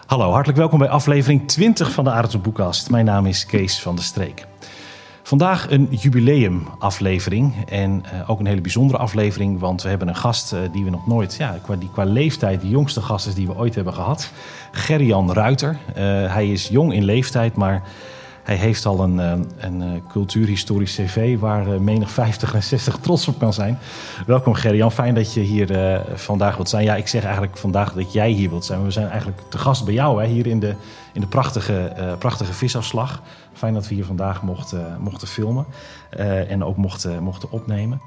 Hallo, hartelijk welkom bij aflevering 20 van de Arends op Boekkast. Mijn naam is Kees van der Streek. Vandaag een jubileumaflevering en ook een hele bijzondere aflevering, want we hebben een gast die we nog nooit, die qua leeftijd de jongste gast is die we ooit hebben gehad. Gerjan Ruiter. Hij is jong in leeftijd, maar hij heeft al een cultuurhistorisch cv waar menig 50 en 60 trots op kan zijn. Welkom Gerjan, fijn dat je hier vandaag wilt zijn. Ja, ik zeg eigenlijk vandaag dat jij hier wilt zijn, maar we zijn eigenlijk te gast bij jou hier in de prachtige visafslag. Fijn dat we hier vandaag mochten filmen en ook mochten opnemen.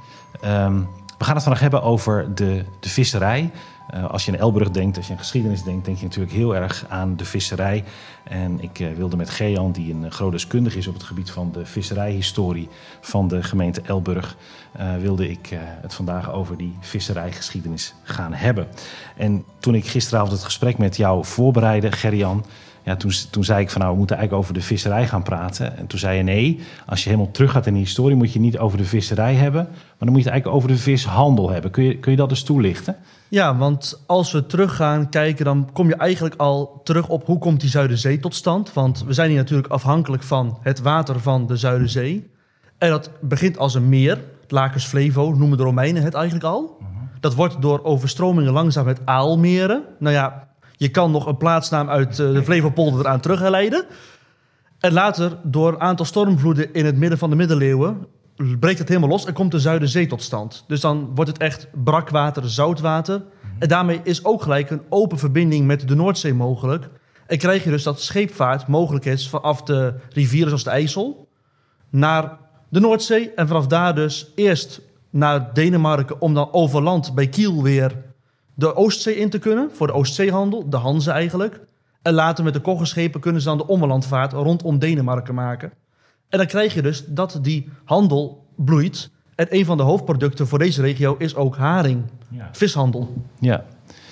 We gaan het vandaag hebben over de visserij. Als je aan Elburg denkt, als je aan geschiedenis denkt, denk je natuurlijk heel erg aan de visserij. En ik wilde met Gerjan, die een groot deskundige is op het gebied van de visserijhistorie van de gemeente Elburg, wilde ik het vandaag over die visserijgeschiedenis gaan hebben. En toen ik gisteravond het gesprek met jou voorbereidde, Gerjan, toen zei ik van we moeten eigenlijk over de visserij gaan praten. En toen zei je nee, als je helemaal terug gaat in de historie moet je niet over de visserij hebben, maar dan moet je het eigenlijk over de vishandel hebben. Kun je dat eens toelichten? Ja, want als we terug gaan kijken, dan kom je eigenlijk al terug op hoe komt die Zuiderzee tot stand. Want we zijn hier natuurlijk afhankelijk van het water van de Zuiderzee. En dat begint als een meer, het Lacus Flevo, noemen de Romeinen het eigenlijk al. Dat wordt door overstromingen langzaam het aalmeren. Nou ja, je kan nog een plaatsnaam uit de Flevopolder eraan terugleiden. En later, door een aantal stormvloeden in het midden van de middeleeuwen, breekt het helemaal los en komt de Zuiderzee tot stand. Dus dan wordt het echt brakwater, zoutwater. En daarmee is ook gelijk een open verbinding met de Noordzee mogelijk. En krijg je dus dat scheepvaart mogelijk is vanaf de rivieren zoals de IJssel naar de Noordzee. En vanaf daar dus eerst naar Denemarken om dan over land bij Kiel weer de Oostzee in te kunnen. Voor de Oostzeehandel, de Hanze eigenlijk. En later met de koggenschepen kunnen ze dan de ommelandvaart rondom Denemarken maken. En dan krijg je dus dat die handel bloeit. En een van de hoofdproducten voor deze regio is ook haring. Ja. Vishandel. Ja.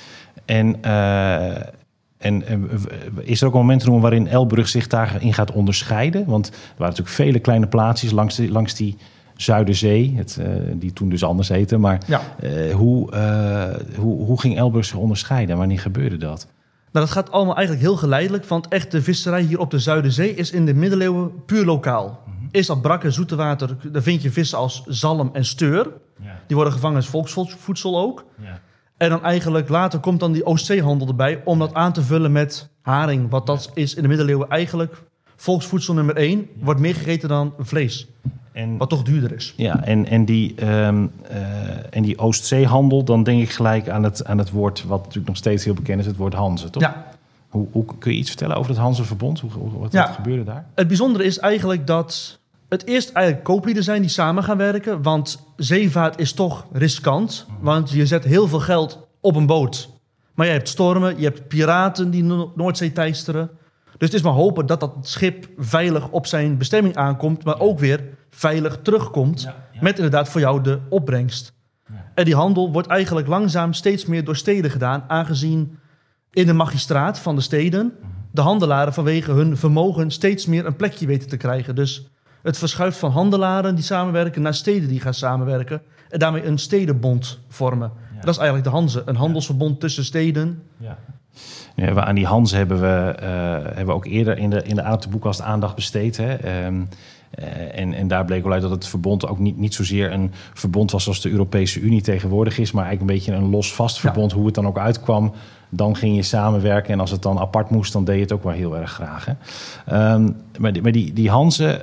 En is er ook een moment te noemen waarin Elburg zich daarin gaat onderscheiden? Want er waren natuurlijk vele kleine plaatsjes langs die Zuiderzee, die toen dus anders heette. Maar hoe ging Elburg zich onderscheiden en wanneer gebeurde dat? Nou, dat gaat allemaal eigenlijk heel geleidelijk. Want echt de visserij hier op de Zuiderzee is in de middeleeuwen puur lokaal. Is dat brakke, zoete water, daar vind je vissen als zalm en steur. Ja. Die worden gevangen als volksvoedsel ook. Ja. En dan eigenlijk later komt dan die Oostzeehandel erbij om dat aan te vullen met haring. Wat dat is in de middeleeuwen eigenlijk volksvoedsel nummer 1. Ja. Wordt meer gegeten dan vlees. Wat toch duurder is. Ja, en die Oostzeehandel, dan denk ik gelijk aan het woord wat natuurlijk nog steeds heel bekend is, het woord Hanze, toch? Ja. Hoe kun je iets vertellen over het Hanzeverbond? Wat gebeurde daar? Het bijzondere is eigenlijk dat het eerst eigenlijk kooplieden zijn die samen gaan werken. Want zeevaart is toch riskant. Want je zet heel veel geld op een boot. Maar je hebt stormen, je hebt piraten die de Noordzee teisteren. Dus het is maar hopen dat dat schip veilig op zijn bestemming aankomt, maar ook weer veilig terugkomt met inderdaad voor jou de opbrengst. Ja. En die handel wordt eigenlijk langzaam steeds meer door steden gedaan, aangezien in de magistraat van de steden de handelaren vanwege hun vermogen steeds meer een plekje weten te krijgen. Dus het verschuift van handelaren die samenwerken naar steden die gaan samenwerken en daarmee een stedenbond vormen. Ja. Dat is eigenlijk de Hanze, een handelsverbond tussen steden. Ja. Ja, aan die Hanze hebben we ook eerder in de Arends op Boekkast aandacht besteed. Hè? En daar bleek wel uit dat het verbond ook niet zozeer een verbond was zoals de Europese Unie tegenwoordig is, maar eigenlijk een beetje een los-vast verbond, hoe het dan ook uitkwam. Dan ging je samenwerken en als het dan apart moest, dan deed je het ook wel heel erg graag. Hè? Maar die Hanze,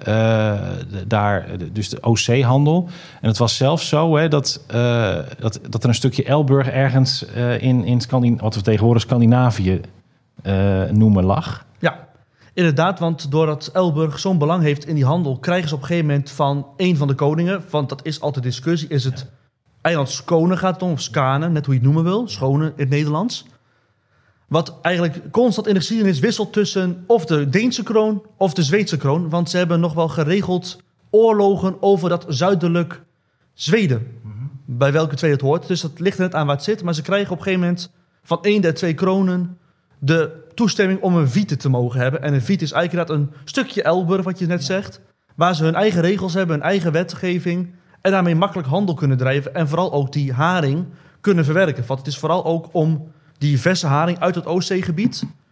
dus de Oostzeehandel. En het was zelfs zo dat er een stukje Elburg ergens in wat we tegenwoordig Scandinavië noemen lag. Ja, inderdaad, want doordat Elburg zo'n belang heeft in die handel, krijgen ze op een gegeven moment van een van de koningen, want dat is altijd discussie, is het eiland Skåne gaat het om, of Skane, net hoe je het noemen wil, Schone in het Nederlands. Wat eigenlijk constant in de geschiedenis wisselt tussen of de Deense kroon of de Zweedse kroon. Want ze hebben nog wel geregeld oorlogen over dat zuidelijk Zweden. Bij welke twee het hoort. Dus dat ligt er net aan waar het zit. Maar ze krijgen op een gegeven moment van één der twee kronen de toestemming om een viete te mogen hebben. En een viete is eigenlijk een stukje Elburg, wat je net zegt. Waar ze hun eigen regels hebben, hun eigen wetgeving. En daarmee makkelijk handel kunnen drijven. En vooral ook die haring kunnen verwerken. Want het is vooral ook om die verse haring uit het Oostzeegebied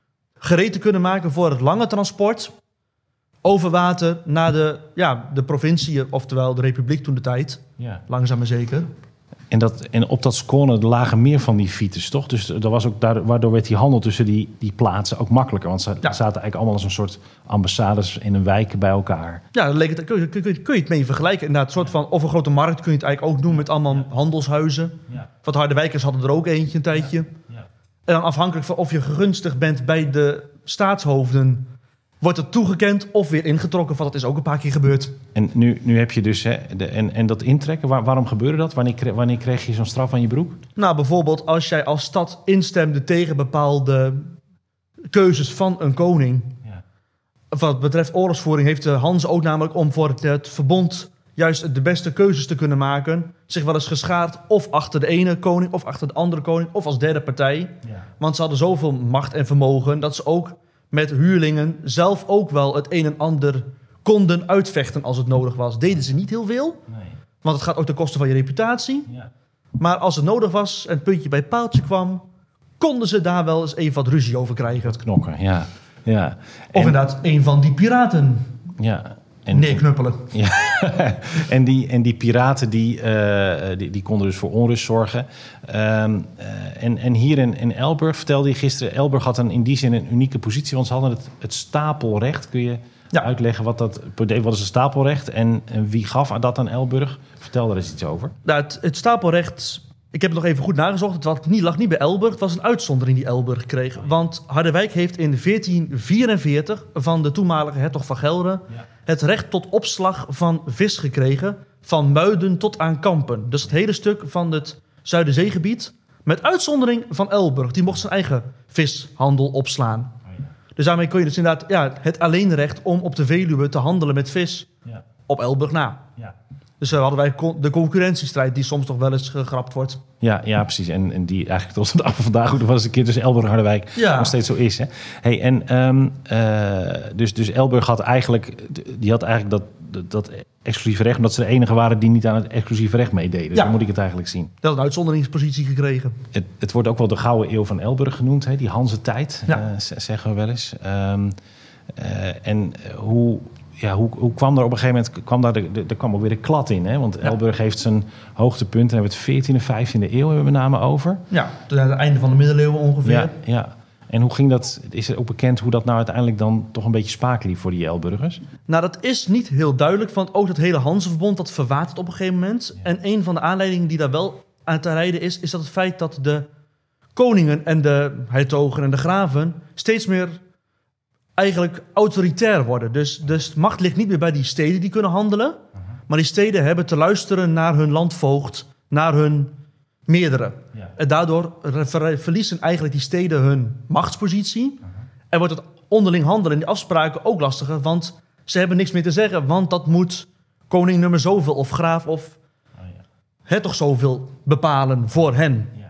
gereed te kunnen maken voor het lange transport over water naar de provincie, oftewel de republiek toen de tijd. Ja. Langzaam maar zeker. En op dat Skåne lagen meer van die fieters, toch? Dus er was ook waardoor werd die handel tussen die plaatsen ook makkelijker. Want ze zaten eigenlijk allemaal als een soort ambassades in een wijk bij elkaar. Ja, daar leek het, kun je het mee vergelijken. Inderdaad, een soort van, of een grote markt kun je het eigenlijk ook doen met allemaal handelshuizen. Ja. Want Harderwijkers hadden er ook eentje een tijdje. Ja. Ja. En dan afhankelijk van of je gunstig bent bij de staatshoofden, wordt het toegekend of weer ingetrokken. Want dat is ook een paar keer gebeurd. En nu heb je dus en dat intrekken. Waarom gebeurde dat? Wanneer kreeg je zo'n straf aan je broek? Nou, bijvoorbeeld als jij als stad instemde tegen bepaalde keuzes van een koning. Ja. Wat betreft oorlogsvoering heeft de Hanze ook namelijk om voor het verbond juist de beste keuzes te kunnen maken, zich wel eens geschaard of achter de ene koning of achter de andere koning of als derde partij. Ja. Want ze hadden zoveel macht en vermogen dat ze ook met huurlingen zelf ook wel het een en ander konden uitvechten als het nodig was. Deden ze niet heel veel, nee. Want het gaat ook ten koste van je reputatie. Ja. Maar als het nodig was en het puntje bij het paaltje kwam, konden ze daar wel eens even wat ruzie over krijgen. Wat knokken, ja. Ja. Of inderdaad, een van die piraten. Ja. Neerknuppelen. Ja. en die piraten die konden dus voor onrust zorgen. En hier in Elburg, vertelde je gisteren, Elburg had in die zin een unieke positie, want ze hadden het stapelrecht. Kun je uitleggen wat is een stapelrecht en wie gaf dat aan Elburg? Vertel daar eens iets over. Nou, het stapelrecht, ik heb het nog even goed nagezocht. Het lag niet bij Elburg, het was een uitzondering die Elburg kreeg. Want Harderwijk heeft in 1444 van de toenmalige hertog van Gelre het recht tot opslag van vis gekregen, van Muiden tot aan Kampen. Dus het hele stuk van het Zuiderzeegebied, met uitzondering van Elburg. Die mocht zijn eigen vishandel opslaan. Dus daarmee kun je dus inderdaad het alleenrecht om op de Veluwe te handelen met vis op Elburg na. Ja. Dus hadden wij de concurrentiestrijd die soms toch wel eens gegrapt wordt. Ja, precies. En die eigenlijk tot de dag van vandaag ook nog wel eens een keer tussen Elburg en Harderwijk nog steeds zo is. Hè? Hey, dus Elburg had eigenlijk dat exclusieve recht, omdat ze de enige waren die niet aan het exclusieve recht meededen. Zo moet ik het eigenlijk zien. Dat had een uitzonderingspositie gekregen. Het wordt ook wel de Gouden Eeuw van Elburg genoemd, hè? Die Hanze-tijd, zeggen we wel eens. Hoe kwam er op een gegeven moment... Er kwam ook weer de klad in, hè? Want Elburg heeft zijn hoogtepunt. Daar hebben we het 14e en 15e eeuw hebben we met name over. Ja, tot aan het einde van de middeleeuwen ongeveer. Ja. En hoe ging dat? Is er ook bekend hoe dat nou uiteindelijk dan toch een beetje spaak liep voor die Elburgers? Nou, dat is niet heel duidelijk. Want ook dat hele Hanzeverbond, dat verwatert op een gegeven moment. Ja. En een van de aanleidingen die daar wel aan te rijden is dat het feit dat de koningen en de hertogen en de graven steeds meer eigenlijk autoritair worden. Dus de macht ligt niet meer bij die steden die kunnen handelen. Maar die steden hebben te luisteren naar hun landvoogd, naar hun meerdere. Ja. En daardoor verliezen eigenlijk die steden hun machtspositie. En wordt het onderling handelen en die afspraken ook lastiger. Want ze hebben niks meer te zeggen. Want dat moet koning nummer zoveel of graaf of hertog zoveel bepalen voor hen. Ja.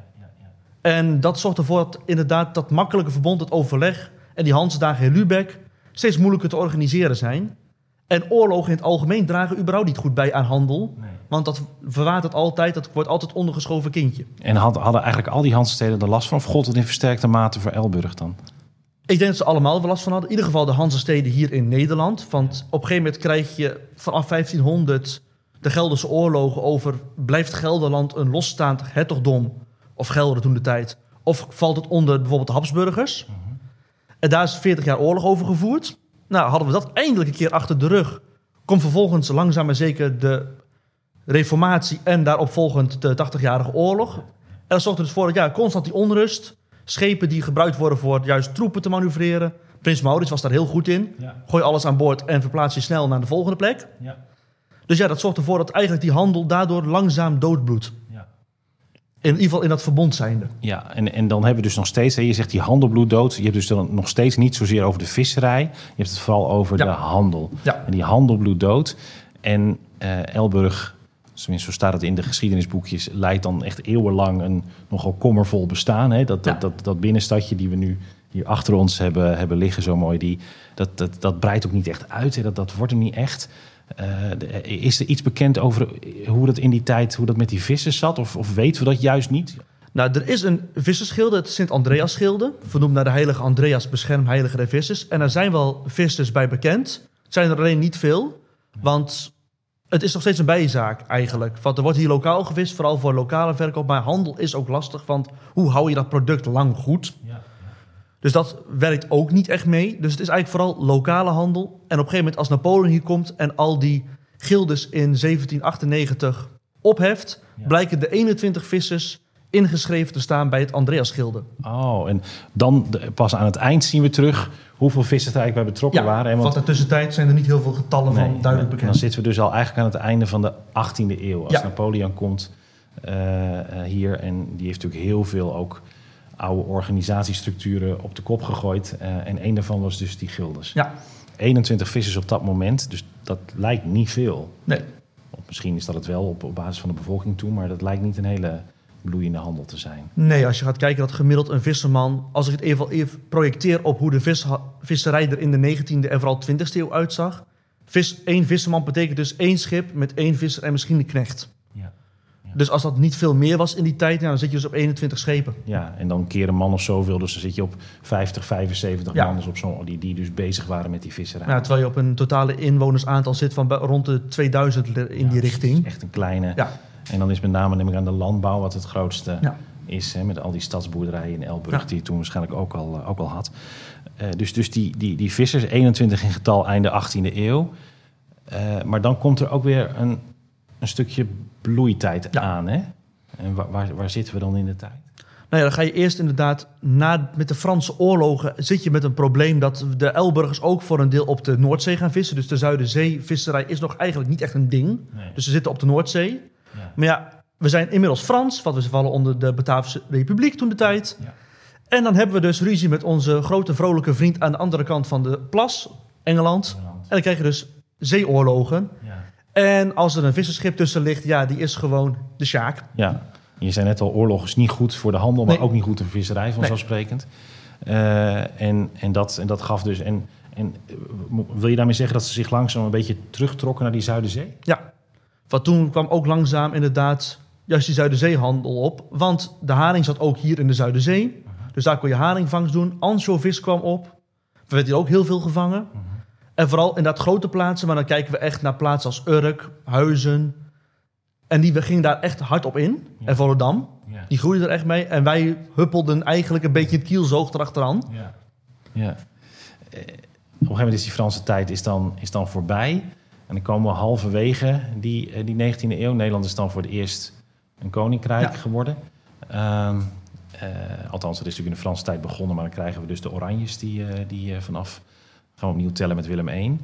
En dat zorgt ervoor dat inderdaad dat makkelijke verbond, het overleg en die Hansedagen in Lübeck steeds moeilijker te organiseren zijn. En oorlogen in het algemeen dragen überhaupt niet goed bij aan handel. Nee. Want dat verwatert altijd, dat wordt altijd ondergeschoven kindje. En hadden eigenlijk al die Hansesteden er last van? Of gold het in versterkte mate voor Elburg dan? Ik denk dat ze allemaal er last van hadden. In ieder geval de Hansesteden hier in Nederland. Want op een gegeven moment krijg je vanaf 1500 de Gelderse oorlogen over... blijft Gelderland een losstaand hertogdom of Gelre toen de tijd? Of valt het onder bijvoorbeeld de Habsburgers? En daar is 40 jaar oorlog over gevoerd. Nou, hadden we dat eindelijk een keer achter de rug, komt vervolgens langzaam maar zeker de reformatie en daaropvolgend de 80-jarige oorlog. En dat zorgt er dus voor dat constant die onrust, schepen die gebruikt worden voor juist troepen te manoeuvreren. Prins Maurits was daar heel goed in. Ja. Gooi alles aan boord en verplaats je snel naar de volgende plek. Ja. Dus dat zorgt ervoor dat eigenlijk die handel daardoor langzaam doodbloedt. In ieder geval in dat verbond zijnde. Ja, en dan hebben we dus nog steeds... je zegt die handel bloedt dood. Je hebt dus dan nog steeds niet zozeer over de visserij. Je hebt het vooral over de handel. Ja. En die handel bloedt dood. En Elburg, tenminste zo staat het in de geschiedenisboekjes... leidt dan echt eeuwenlang een nogal kommervol bestaan. Hè? Dat binnenstadje die we nu hier achter ons hebben liggen, zo mooi... Dat breidt ook niet echt uit. Hè? Dat wordt hem niet echt... Is er iets bekend over hoe dat in die tijd, hoe dat met die vissers zat? Of weten we dat juist niet? Nou, er is een vissersgilde, het Sint-Andreas-gilde, vernoemd naar de heilige Andreas, beschermheilige der vissers. En er zijn wel vissers bij bekend. Het zijn er alleen niet veel, want het is nog steeds een bijzaak eigenlijk. Want er wordt hier lokaal gevist, vooral voor lokale verkoop. Maar handel is ook lastig, want hoe hou je dat product lang goed? Ja. Dus dat werkt ook niet echt mee. Dus het is eigenlijk vooral lokale handel. En op een gegeven moment als Napoleon hier komt en al die gildes in 1798 opheft, blijken de 21 vissers ingeschreven te staan bij het Andreasgilde. Oh, en dan pas aan het eind zien we terug hoeveel vissers er eigenlijk bij betrokken waren. Want in de tussentijd zijn er niet heel veel getallen van duidelijk bekend. Dan zitten we dus al eigenlijk aan het einde van de 18e eeuw. Als Napoleon komt hier, en die heeft natuurlijk heel veel ook oude organisatiestructuren op de kop gegooid. En een daarvan was dus die gildes. Ja. 21 vissers op dat moment, dus dat lijkt niet veel. Nee. Of misschien is dat het wel op basis van de bevolking toe, maar dat lijkt niet een hele bloeiende handel te zijn. Nee, als je gaat kijken dat gemiddeld een visserman, als ik het even projecteer op hoe de visserij er in de 19e en vooral 20e eeuw uitzag. Eén visserman betekent dus 1 schip met 1 visser en misschien de knecht. Ja. Dus als dat niet veel meer was in die tijd, dan zit je dus op 21 schepen. Ja, en dan keer een man of zoveel, dus dan zit je op 50, 75 man op die dus bezig waren met die visserij. Ja, terwijl je op een totale inwonersaantal zit van rond de 2000 in die richting. Dat is echt een kleine. Ja. En dan is met name neem ik aan de landbouw wat het grootste is. Hè, met al die stadsboerderijen in Elburg die je toen waarschijnlijk ook al had. Dus die vissers, 21 in getal einde 18e eeuw. Maar dan komt er ook weer een stukje bloeitijd aan. Hè? En waar zitten we dan in de tijd? Nou ja, dan ga je eerst inderdaad, met de Franse oorlogen zit je met een probleem dat de Elburgers ook voor een deel op de Noordzee gaan vissen. Dus de Zuiderzeevisserij is nog eigenlijk niet echt een ding. Nee. Dus ze zitten op de Noordzee. Ja. Maar ja, we zijn inmiddels Frans, want we vallen onder de Bataafse Republiek toen de tijd. Ja. En dan hebben we dus ruzie met onze grote vrolijke vriend aan de andere kant van de plas, Engeland. En dan krijg je dus zeeoorlogen. Ja. En als er een visserschip tussen ligt, die is gewoon de sjaak. Ja, je zei net al, oorlog is niet goed voor de handel, maar ook niet goed voor de visserij, vanzelfsprekend. En dat gaf dus. En wil je daarmee zeggen dat ze zich langzaam een beetje terugtrokken naar die Zuiderzee? Ja. Want toen kwam ook langzaam inderdaad juist die Zuiderzeehandel op. Want de haring zat ook hier in de Zuiderzee. Dus daar kon je haringvangst doen. Ansjovis kwam op. Er werd hier ook heel veel gevangen. En vooral in dat grote plaatsen. Maar dan kijken we echt naar plaatsen als Urk, Huizen. En we gingen daar echt hard op in. Ja. En Volendam. Ja. Die groeiden er echt mee. En wij huppelden eigenlijk een beetje het kielzoog erachteraan. Ja. Op een gegeven moment is die Franse tijd is dan voorbij. En dan komen we halverwege die 19e eeuw. Nederland is dan voor het eerst een koninkrijk geworden. Althans, dat is natuurlijk in de Franse tijd begonnen. Maar dan krijgen we dus de Oranjes die vanaf gaan we opnieuw tellen met Willem I.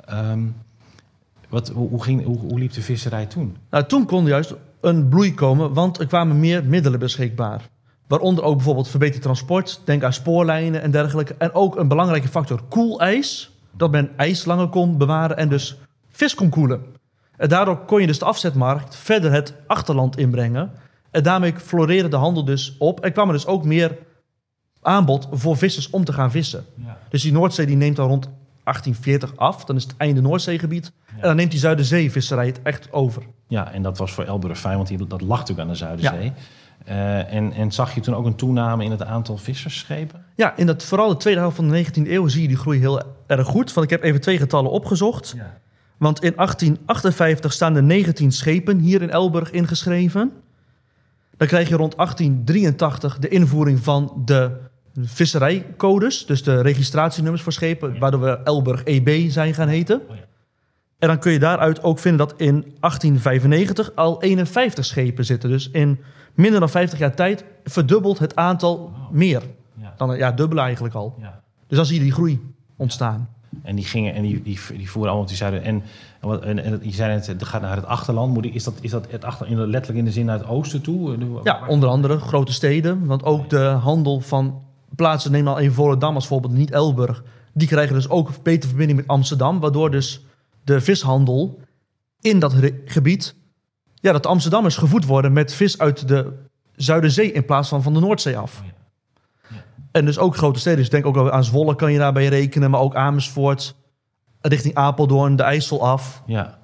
Hoe liep de visserij toen? Nou, toen kon juist een bloei komen, want er kwamen meer middelen beschikbaar. Waaronder ook bijvoorbeeld verbeterd transport. Denk aan spoorlijnen en dergelijke. En ook een belangrijke factor, koelijs. Dat men ijs langer kon bewaren en dus vis kon koelen. En daardoor kon je dus de afzetmarkt verder het achterland inbrengen. En daarmee floreerde de handel dus op. Er kwam er dus ook meer aanbod voor vissers om te gaan vissen. Ja. Dus die Noordzee die neemt dan rond 1840 af. Dan is het einde Noordzeegebied. Ja. En dan neemt die Zuiderzeevisserij het echt over. Ja, en dat was voor Elburg fijn, want dat lag natuurlijk aan de Zuiderzee. Ja. En zag je toen ook een toename in het aantal vissersschepen? Ja, vooral de tweede helft van de 19e eeuw zie je die groei heel erg goed. Want ik heb even 2 getallen opgezocht. Ja. Want in 1858 staan er 19 schepen hier in Elburg ingeschreven. Dan krijg je rond 1883 de invoering van de visserijcodes. Dus de registratienummers voor schepen, waardoor we Elburg EB zijn gaan heten. En dan kun je daaruit ook vinden dat in 1895 al 51 schepen zitten. Dus in minder dan 50 jaar tijd verdubbelt het aantal meer. Dan dubbel eigenlijk al. Ja. Dus dan zie je die groei ontstaan. En die gingen en die voeren allemaal op die zuiden. En je zei het gaat naar het achterland. Is dat het achterland letterlijk in de zin naar het oosten toe? Ja, onder andere grote steden. Want ook de handel van plaatsen, neem al even Volendam als voorbeeld, niet Elburg. Die krijgen dus ook betere verbinding met Amsterdam. Waardoor dus de vishandel in dat gebied, dat de Amsterdammers gevoed worden met vis uit de Zuiderzee in plaats van de Noordzee af. En dus ook grote steden. Dus denk ook aan Zwolle kan je daarbij rekenen. Maar ook Amersfoort, richting Apeldoorn, de IJssel af. Ja,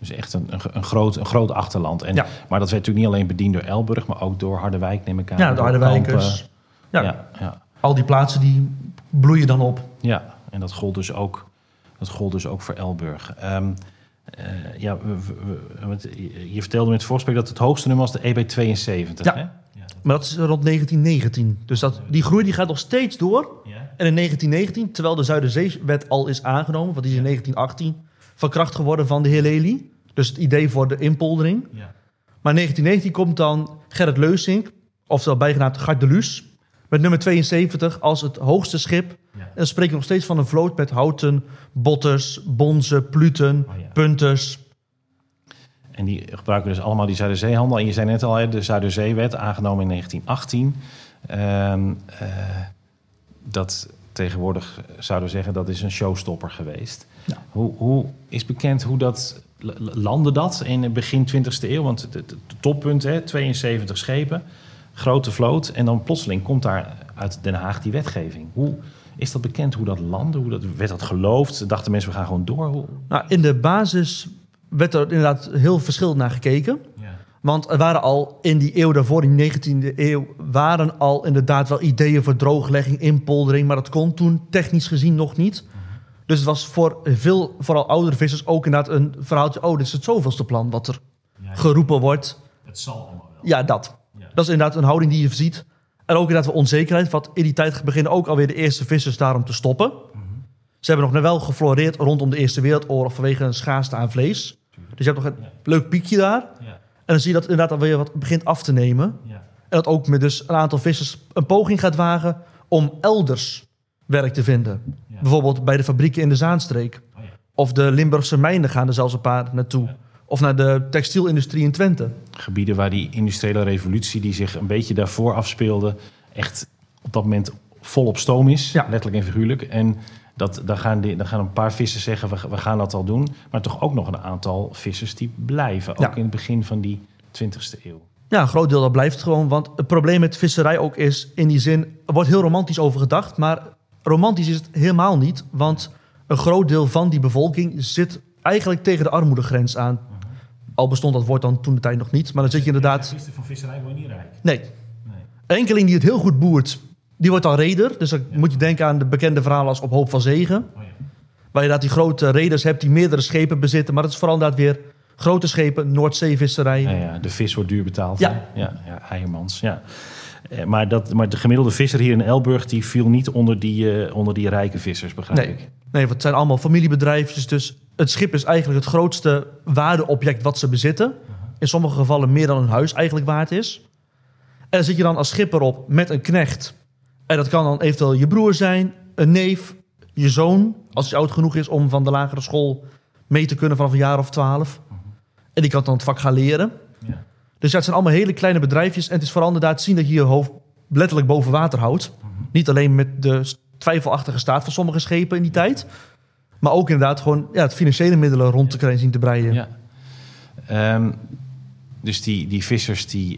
Dus echt een groot achterland. Maar dat werd natuurlijk niet alleen bediend door Elburg, maar ook door Harderwijk, neem ik aan. Ja, de Harderwijkers. Ja. Al die plaatsen die bloeien dan op. Ja, en dat gold dus ook voor Elburg. Je vertelde met het voorgesprek dat het hoogste nummer was de EB72. Ja. Hè? Maar dat is rond 1919. Dus die groei die gaat nog steeds door. Ja. En in 1919, terwijl de Zuiderzeewet al is aangenomen, want die is in 1918 van kracht geworden van de heer Lely. Dus het idee voor de inpoldering. Ja. Maar in 1919 komt dan Gerrit Leusink, oftewel bijgenaamd Gart de Luus, met nummer 72 als het hoogste schip. Ja. En dan spreek je nog steeds van een vloot met Houten, Botters, Bonzen, Pluten, Punters. En die gebruiken dus allemaal die Zuiderzeehandel. En je zei net al, de Zuiderzeewet, aangenomen in 1918. Dat tegenwoordig zouden zeggen dat is een showstopper geweest. Ja. Hoe is bekend hoe dat landde dat in het begin 20e eeuw? Want het toppunt, 72 schepen, grote vloot. En dan plotseling komt daar uit Den Haag die wetgeving. Hoe is dat bekend, hoe dat landde? Werd dat geloofd? Dachten mensen, we gaan gewoon door? Nou, in de basis werd er inderdaad heel verschillend naar gekeken. Ja. Want er waren al in die eeuw daarvoor, in de 19e eeuw, waren al inderdaad wel ideeën voor drooglegging, inpoldering. Maar dat kon toen technisch gezien nog niet. Dus het was voor vooral oudere vissers ook inderdaad een verhaaltje. Oh, dit is het zoveelste plan wat er geroepen wordt. Het zal allemaal wel. Ja, dat. Ja. Dat is inderdaad een houding die je ziet. En ook inderdaad wel onzekerheid. Want in die tijd beginnen ook alweer de eerste vissers daarom te stoppen. Ze hebben nog wel gefloreerd rondom de Eerste Wereldoorlog vanwege een schaarste aan vlees. Dus je hebt nog een leuk piekje daar. Ja. En dan zie je dat inderdaad alweer wat begint af te nemen. Ja. En dat ook met dus een aantal vissers een poging gaat wagen om elders werk te vinden. Ja. Bijvoorbeeld bij de fabrieken in de Zaanstreek. Oh ja. Of de Limburgse mijnen gaan er zelfs een paar naartoe. Ja. Of naar de textielindustrie in Twente. Gebieden waar die industriële revolutie die zich een beetje daarvoor afspeelde echt op dat moment volop stoom is. Ja. Letterlijk en figuurlijk. En dan gaan een paar vissers zeggen, we gaan dat al doen. Maar toch ook nog een aantal vissers die blijven. Ook in het begin van die 20e eeuw. Ja, een groot deel dat blijft gewoon. Want het probleem met visserij ook is in die zin, er wordt heel romantisch over gedacht. Maar romantisch is het helemaal niet. Want een groot deel van die bevolking zit eigenlijk tegen de armoedegrens aan. Al bestond dat woord dan toen de tijd nog niet. Maar dan zit je inderdaad... Van visserij word je niet rijk. Nee. Enkeling die het heel goed boert, die wordt dan reder. Dus dan moet je denken aan de bekende verhalen als Op Hoop van Zegen. Waar je inderdaad die grote reders hebt die meerdere schepen bezitten. Maar dat is vooral inderdaad weer grote schepen, Noordzeevisserij. Ja, de vis wordt duur betaald. Ja, Heijermans. Ja. Maar de gemiddelde visser hier in Elburg die viel niet onder die rijke vissers, begrijp ik. Nee, want het zijn allemaal familiebedrijfjes. Dus het schip is eigenlijk het grootste waardeobject wat ze bezitten. In sommige gevallen meer dan een huis eigenlijk waard is. En dan zit je dan als schipper op met een knecht. En dat kan dan eventueel je broer zijn, een neef, je zoon, als hij oud genoeg is om van de lagere school mee te kunnen vanaf een jaar of 12. En die kan dan het vak gaan leren. Ja. Dus het zijn allemaal hele kleine bedrijfjes. En het is vooral inderdaad zien dat je je hoofd letterlijk boven water houdt. Niet alleen met de twijfelachtige staat van sommige schepen in die tijd. Maar ook inderdaad gewoon het financiële middelen rond te krijgen, zien te breien. Ja. Dus die vissers die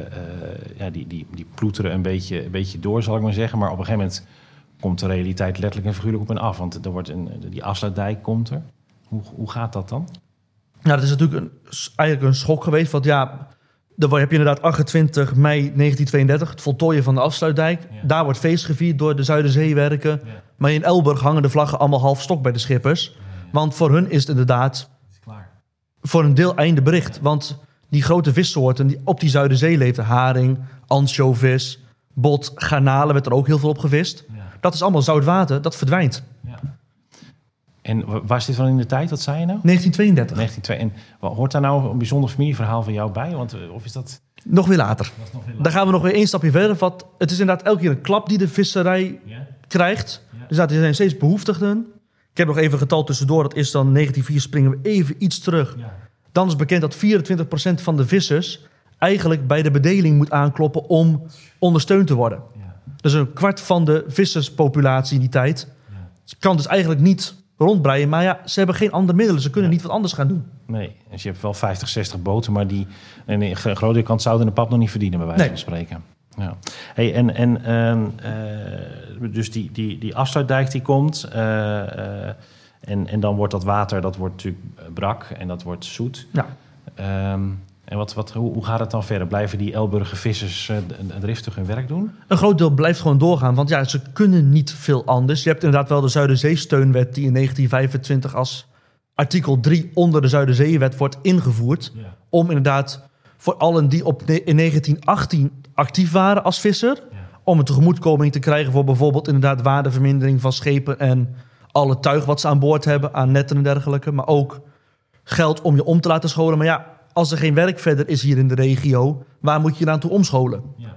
ploeteren een beetje door, zal ik maar zeggen. Maar op een gegeven moment komt de realiteit letterlijk en figuurlijk op hen af. Want er wordt die afsluitdijk komt er. Hoe gaat dat dan? Nou, dat is natuurlijk eigenlijk een schok geweest. Want dan heb je inderdaad 28 mei 1932, het voltooien van de afsluitdijk. Ja. Daar wordt feest gevierd door de Zuiderzeewerken. Ja. Maar in Elburg hangen de vlaggen allemaal half stok bij de schippers. Ja. Want voor hun is het inderdaad voor een deel einde bericht. Want die grote vissoorten die op die Zuiderzee leefden, haring, ansjovis, bot, garnalen, werd er ook heel veel op gevist. Ja. Dat is allemaal zout water, dat verdwijnt. Ja. En waar zit van in de tijd, wat zei je nou? 1932. En hoort daar nou een bijzonder familieverhaal van jou bij? Of is dat... Nog weer later. Dan gaan we nog weer één stapje verder. Want het is inderdaad elke keer een klap die de visserij krijgt. Ja. Dus er zijn steeds behoeftigen. Ik heb nog even een getal tussendoor. Dat is dan 1904, springen we even iets terug. Ja. Dan is bekend dat 24% van de vissers eigenlijk bij de bedeling moet aankloppen om ondersteund te worden. Ja. Dus een kwart van de visserspopulatie in die tijd kan dus eigenlijk niet rondbreien. Maar ze hebben geen andere middelen. Ze kunnen niet wat anders gaan doen. Nee, dus je hebt wel 50, 60 boten, maar die aan de grote kant zouden de pap nog niet verdienen, bij wijze van spreken. Ja. Hey, dus die afsluitdijk die komt. En dan wordt dat water natuurlijk brak en dat wordt zoet. Ja. En hoe gaat het dan verder? Blijven die Elburger vissers driftig hun werk doen? Een groot deel blijft gewoon doorgaan, want ze kunnen niet veel anders. Je hebt inderdaad wel de Zuiderzeesteunwet die in 1925 als artikel 3 onder de Zuiderzeewet wordt ingevoerd. Ja. Om inderdaad voor allen die in 1918 actief waren als visser, om een tegemoetkoming te krijgen voor bijvoorbeeld inderdaad waardevermindering van schepen en alle tuig wat ze aan boord hebben, aan netten en dergelijke. Maar ook geld om je om te laten scholen. Maar als er geen werk verder is hier in de regio, waar moet je dan toe omscholen? Ja.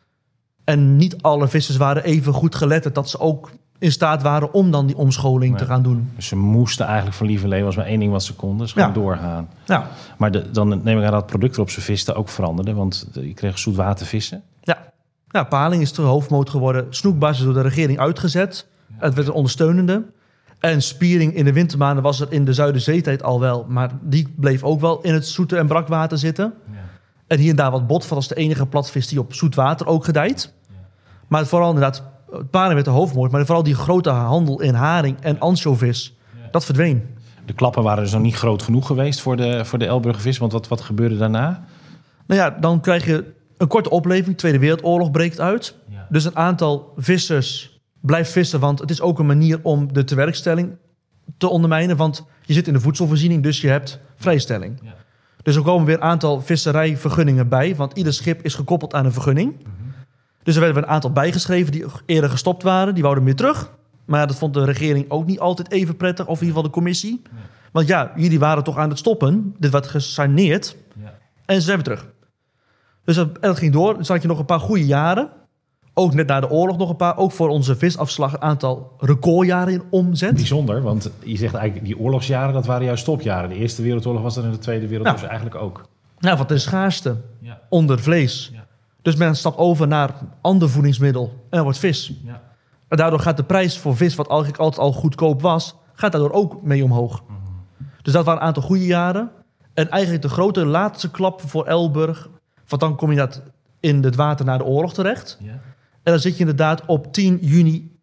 En niet alle vissers waren even goed geletterd dat ze ook in staat waren om dan die omscholing te gaan doen. Dus ze moesten eigenlijk van lieverlee, was maar één ding wat ze konden, dus gewoon doorgaan. Ja. Maar dan neem ik aan dat het product waarop ze visten ook veranderde, want je kreeg zoetwatervissen. Ja, paling is de hoofdmoot geworden. Snoekbaars is door de regering uitgezet. Ja. Het werd een ondersteunende. En spiering in de wintermaanden was er in de Zuiderzeetijd al wel. Maar die bleef ook wel in het zoete en brakwater zitten. Ja. En hier en daar wat botvat als de enige platvis die op zoet water ook gedijt. Ja. Maar vooral inderdaad, paling werd de hoofdmoot. Maar vooral die grote handel in haring en ansjovis, dat verdween. De klappen waren dus nog niet groot genoeg geweest voor de Elburger vis. Want wat gebeurde daarna? Nou ja, dan krijg je een korte opleving. Tweede Wereldoorlog breekt uit. Ja. Dus een aantal vissers blijft vissen, want het is ook een manier om de tewerkstelling te ondermijnen. Want je zit in de voedselvoorziening, dus je hebt vrijstelling. Ja. Dus er komen weer een aantal visserijvergunningen bij, want ieder schip is gekoppeld aan een vergunning. Mm-hmm. Dus er werden een aantal bijgeschreven die eerder gestopt waren. Die wouden weer terug. Maar dat vond de regering ook niet altijd even prettig, of in ieder geval de commissie. Ja. Want jullie waren toch aan het stoppen. Dit werd gesaneerd. Ja. En ze zijn weer terug. Dus dat ging door. Dus had je nog een paar goede jaren. Ook net na de oorlog nog een paar. Ook voor onze visafslag een aantal recordjaren in omzet. Bijzonder, want je zegt eigenlijk die oorlogsjaren, dat waren juist topjaren. De Eerste Wereldoorlog was er en de Tweede Wereldoorlog eigenlijk ook. Nou, wat de schaarste onder vlees. Ja. Dus men stapt over naar ander voedingsmiddel en er wordt vis. Ja. En daardoor gaat de prijs voor vis, wat eigenlijk altijd al goedkoop was, gaat daardoor ook mee omhoog. Mm-hmm. Dus dat waren een aantal goede jaren. En eigenlijk de grote laatste klap voor Elburg, want dan kom je dat in het water na de oorlog terecht. Ja. En dan zit je inderdaad op 10 juni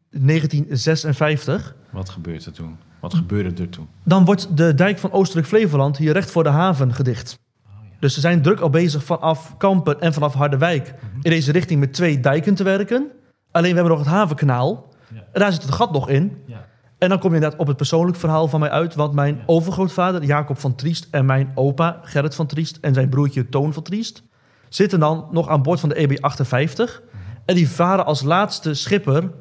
1956. Wat gebeurt er toen? Wat gebeurde er toen? Dan wordt de dijk van Oostelijk Flevoland hier recht voor de haven gedicht. Oh, ja. Dus ze zijn druk al bezig vanaf Kampen en vanaf Harderwijk in deze richting met 2 dijken te werken. Alleen we hebben nog het havenkanaal. Ja. En daar zit het gat nog in. Ja. En dan kom je inderdaad op het persoonlijk verhaal van mij uit. Want mijn overgrootvader Jacob van Triest en mijn opa Gerrit van Triest en zijn broertje Toon van Triest zitten dan nog aan boord van de EB58. En die varen als laatste schipper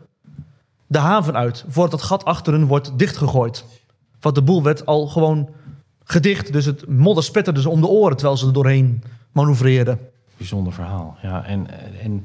de haven uit, voordat het gat achter hun wordt dichtgegooid. Want de boel werd al gewoon gedicht, dus het modder spetterde ze om de oren terwijl ze er doorheen manoeuvreerden. Bijzonder verhaal, ja. En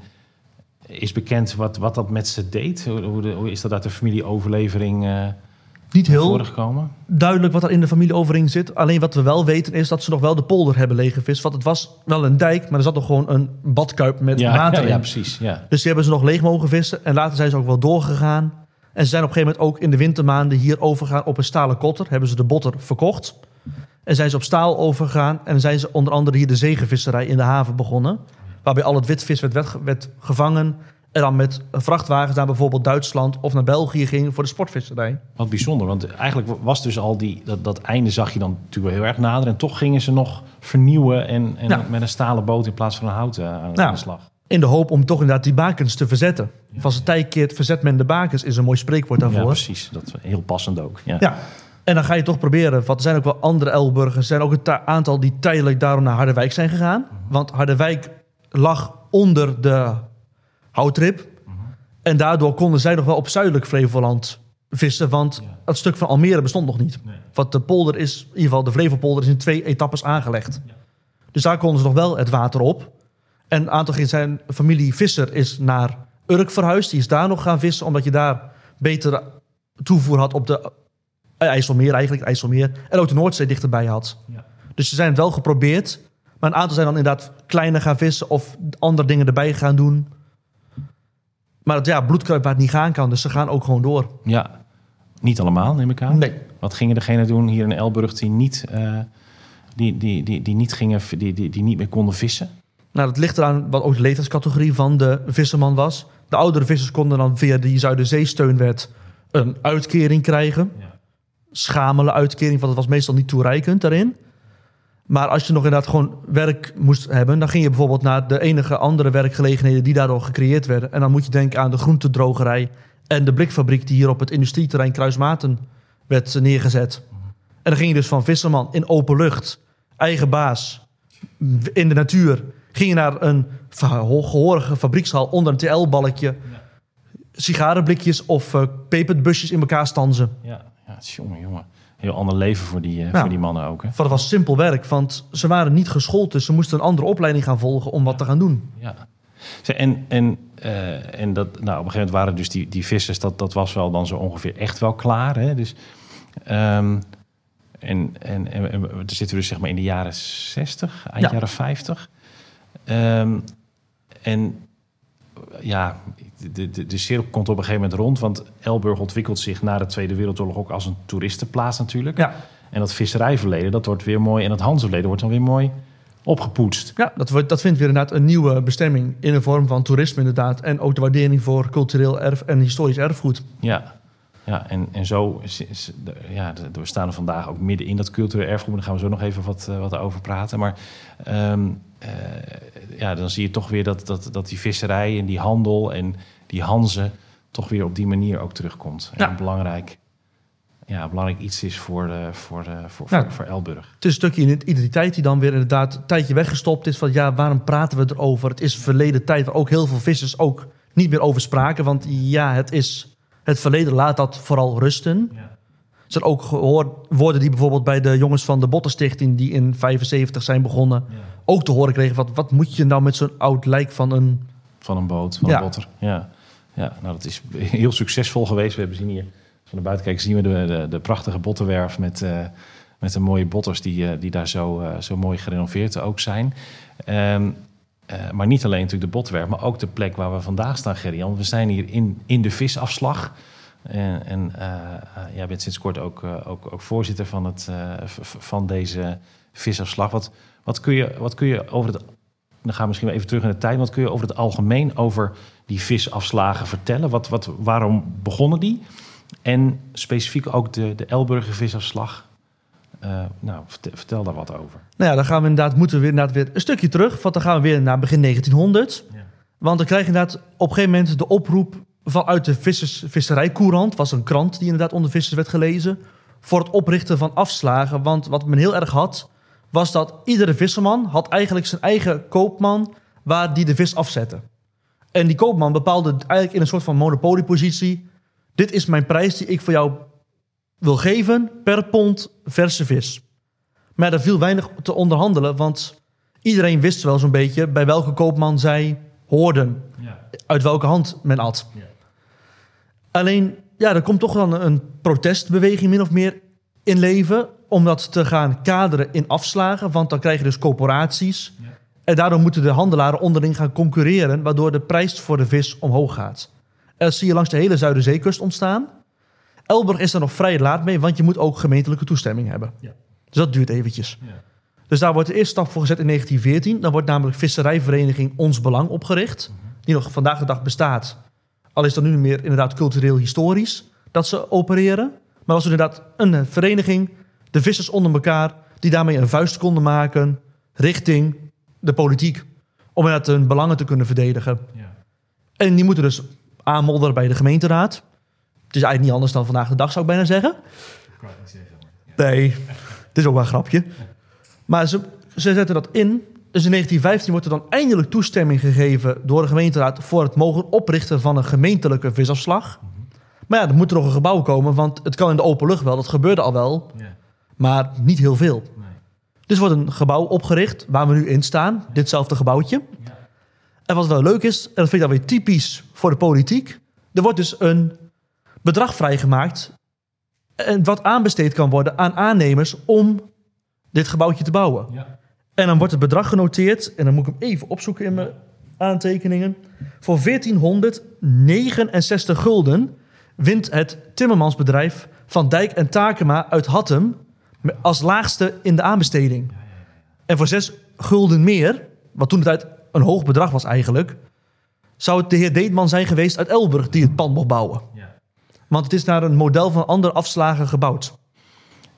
is bekend wat dat met ze deed? Hoe is dat uit de familieoverlevering niet heel gekomen? Duidelijk wat er in de familieoverlevering zit. Alleen wat we wel weten is dat ze nog wel de polder hebben leeggevist. Want het was wel een dijk, maar er zat nog gewoon een badkuip met water in. Ja, precies. Ja. Dus die hebben ze nog leeg mogen vissen. En later zijn ze ook wel doorgegaan. En ze zijn op een gegeven moment ook in de wintermaanden hier overgegaan op een stalen kotter. Hebben ze de botter verkocht. En zijn ze op staal overgegaan. En zijn ze onder andere hier de zegenvisserij in de haven begonnen. Waarbij al het witvis werd gevangen. En dan met vrachtwagens naar bijvoorbeeld Duitsland of naar België ging voor de sportvisserij. Wat bijzonder, want eigenlijk was dus al dat einde zag je dan natuurlijk wel heel erg nader. En toch gingen ze nog vernieuwen en met een stalen boot in plaats van een houten aan de slag. In de hoop om toch inderdaad die bakens te verzetten. Van zijn tijd keert verzet men de bakens is een mooi spreekwoord daarvoor. Ja, precies. Dat is heel passend ook. Ja. En dan ga je toch proberen, want er zijn ook wel andere Elburgers. Er zijn ook een aantal die tijdelijk daarom naar Harderwijk zijn gegaan. Want Harderwijk lag onder de houtrib. En daardoor konden zij nog wel op zuidelijk Flevoland vissen. Want het stuk van Almere bestond nog niet. Nee. Want de polder is, in ieder geval de Flevopolder, is in 2 etappes aangelegd. Ja. Dus daar konden ze nog wel het water op. En een aantal van zijn familie Visser is naar Urk verhuisd. Die is daar nog gaan vissen, omdat je daar betere toevoer had op de IJsselmeer. En ook de Noordzee dichterbij had. Ja. Dus ze zijn het wel geprobeerd. Maar een aantal zijn dan inderdaad kleiner gaan vissen of andere dingen erbij gaan doen. Maar bloedkruip waar het niet gaan kan, dus ze gaan ook gewoon door. Ja, niet allemaal, neem ik aan. Nee. Wat gingen degenen doen hier in Elburg die niet meer konden vissen? Nou, dat ligt eraan wat ook de leeftijdscategorie van de visserman was. De oudere vissers konden dan via die Zuiderzeesteunwet een uitkering krijgen. Ja. schamelen-uitkering, want het was meestal niet toereikend daarin. Maar als je nog inderdaad gewoon werk moest hebben, dan ging je bijvoorbeeld naar de enige andere werkgelegenheden die daardoor gecreëerd werden. En dan moet je denken aan de groentedrogerij en de blikfabriek die hier op het industrieterrein Kruismaten werd neergezet. En dan ging je dus van visserman in open lucht, eigen baas, in de natuur, ging je naar een gehorige fabriekshal onder een TL-balkje, sigarenblikjes of peperbusjes in elkaar stanzen. Ja, jongen. Heel ander leven voor die mannen ook. Hè? Dat was simpel werk, want ze waren niet geschoold, dus ze moesten een andere opleiding gaan volgen om wat te gaan doen. Ja. En dat, nou, op een gegeven moment waren dus die vissers, dat was wel dan zo ongeveer echt wel klaar. Hè? Dus, en daar zitten we dus zeg maar in de jaren 60, eind jaren 50. De cirkel komt op een gegeven moment rond, want Elburg ontwikkelt zich na de Tweede Wereldoorlog ook als een toeristenplaats natuurlijk. Ja. En dat visserijverleden, dat wordt weer mooi, en dat handelsverleden wordt dan weer mooi opgepoetst. Ja, dat vindt weer inderdaad een nieuwe bestemming in de vorm van toerisme inderdaad. En ook de waardering voor cultureel erf en historisch erfgoed. Ja, en zo we staan er vandaag ook midden in dat cultureel erfgoed. Daar gaan we zo nog even wat over praten. Maar dan zie je toch weer dat die visserij en die handel en die Hanze toch weer op die manier ook terugkomt. En een belangrijk iets is voor Elburg. Het is een stukje identiteit die dan weer inderdaad een tijdje weggestopt is. Van waarom praten we erover? Het is verleden tijd waar ook heel veel vissers ook niet meer over spraken. Want het is het verleden, laat dat vooral rusten. Ja. Er zijn ook woorden die bijvoorbeeld bij de jongens van de Botterstichting, die in 75 zijn begonnen, ook te horen kregen van wat moet je nou met zo'n oud lijk van een boot, van een botter. Ja, nou dat is heel succesvol geweest. We hebben zien hier van de buitenkijk zien we de prachtige botterwerf met de mooie botters die daar zo mooi gerenoveerd ook zijn. Maar niet alleen natuurlijk de botwerf, maar ook de plek waar we vandaag staan, Gerry-Jan. We zijn hier in de visafslag. Jij bent sinds kort ook voorzitter van deze visafslag. Wat kun je over het... Dan gaan we misschien even terug in de tijd. Wat kun je over het algemeen over die visafslagen vertellen? Waarom begonnen die? En specifiek ook de Elburger visafslag. Vertel daar wat over. Nou ja, dan moeten we inderdaad weer een stukje terug. Want dan gaan we weer naar begin 1900. Ja. Want dan krijg je inderdaad op een gegeven moment de oproep vanuit de Visserijcourant. Was een krant die inderdaad onder vissers werd gelezen. Voor het oprichten van afslagen. Want wat men heel erg had, was dat iedere visserman had eigenlijk zijn eigen koopman waar die de vis afzette. En die koopman bepaalde eigenlijk in een soort van monopoliepositie: dit is mijn prijs die ik voor jou wil geven per pond verse vis. Maar daar viel weinig te onderhandelen, want iedereen wist wel zo'n beetje bij welke koopman zij hoorden. Ja. Uit welke hand men at. Ja. Alleen, er komt toch dan een protestbeweging min of meer in leven om dat te gaan kaderen in afslagen, want dan krijg je dus corporaties. Ja. En daardoor moeten de handelaren onderling gaan concurreren, waardoor de prijs voor de vis omhoog gaat. En dat zie je langs de hele Zuiderzeekust ontstaan. Elburg is er nog vrij laat mee, want je moet ook gemeentelijke toestemming hebben. Ja. Dus dat duurt eventjes. Ja. Dus daar wordt de eerste stap voor gezet in 1914. Dan wordt namelijk visserijvereniging Ons Belang opgericht. Die nog vandaag de dag bestaat. Al is dat nu niet meer inderdaad cultureel-historisch dat ze opereren. Maar was inderdaad een vereniging, de vissers onder elkaar, die daarmee een vuist konden maken richting de politiek. Om inderdaad hun belangen te kunnen verdedigen. Ja. En die moeten dus aanmodderen bij de gemeenteraad. Het is eigenlijk niet anders dan vandaag de dag, zou ik bijna zeggen. Nee, het is ook wel een grapje. Maar ze zetten dat in. Dus in 1915 wordt er dan eindelijk toestemming gegeven door de gemeenteraad voor het mogen oprichten van een gemeentelijke visafslag. Maar er moet er nog een gebouw komen, want het kan in de open lucht wel. Dat gebeurde al wel, maar niet heel veel. Dus wordt een gebouw opgericht waar we nu in staan. Ditzelfde gebouwtje. En wat wel leuk is, en dat vind ik dan weer typisch voor de politiek. Er wordt dus een bedrag vrijgemaakt en wat aanbesteed kan worden aan aannemers om dit gebouwtje te bouwen. Ja. En dan wordt het bedrag genoteerd, en dan moet ik hem even opzoeken in mijn aantekeningen. Voor 1469 gulden wint het timmermansbedrijf Van Dijk en Takema uit Hattem als laagste in de aanbesteding. En voor 6 gulden meer, wat toen de tijd een hoog bedrag was eigenlijk, zou het de heer Deetman zijn geweest uit Elburg die het pand mocht bouwen. Ja. Want het is naar een model van andere afslagen gebouwd.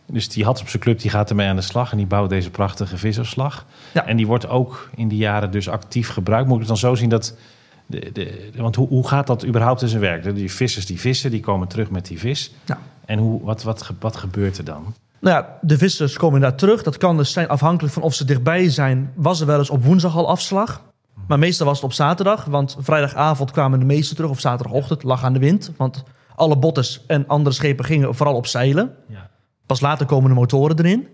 Dus die Hattemse Club die gaat ermee aan de slag en die bouwt deze prachtige visafslag. Ja. En die wordt ook in die jaren dus actief gebruikt. Moet ik het dan zo zien dat... Want hoe gaat dat überhaupt in zijn werk? Die vissers die vissen, die komen terug met die vis. Ja. En wat gebeurt er dan? Nou ja, de vissers komen daar terug. Dat kan dus zijn afhankelijk van of ze dichtbij zijn. Was er wel eens op woensdag al afslag. Maar meestal was het op zaterdag. Want vrijdagavond kwamen de meesten terug. Of zaterdagochtend, lag aan de wind. Want alle botters en andere schepen gingen vooral op zeilen. Ja. Pas later komen de motoren erin.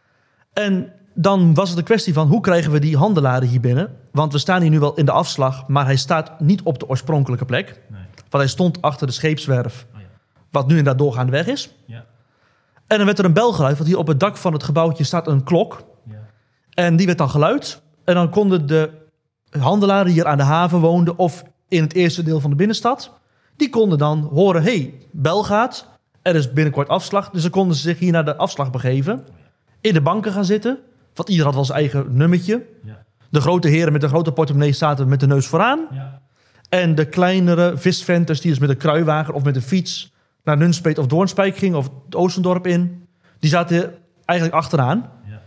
En dan was het een kwestie van hoe krijgen we die handelaren hier binnen? Want we staan hier nu wel in de afslag, maar hij staat niet op de oorspronkelijke plek. Nee. Want hij stond achter de scheepswerf, Oh ja. wat nu inderdaad doorgaande weg is. Ja. En dan werd er een bel geluid, want hier op het dak van het gebouwtje staat een klok. Ja. En die werd dan geluid. En dan konden de handelaren die hier aan de haven woonden of in het eerste deel van de binnenstad, die konden dan horen, hey, bel gaat, er is binnenkort afslag. Dus dan konden ze zich hier naar de afslag begeven, in de banken gaan zitten, want ieder had wel zijn eigen nummertje. Ja. De grote heren met de grote portemonnee zaten met de neus vooraan. Ja. En de kleinere visventers die dus met een kruiwagen of met een fiets naar Nunspeet of Doornspijk gingen of het Oostendorp in, die zaten eigenlijk achteraan. Ja.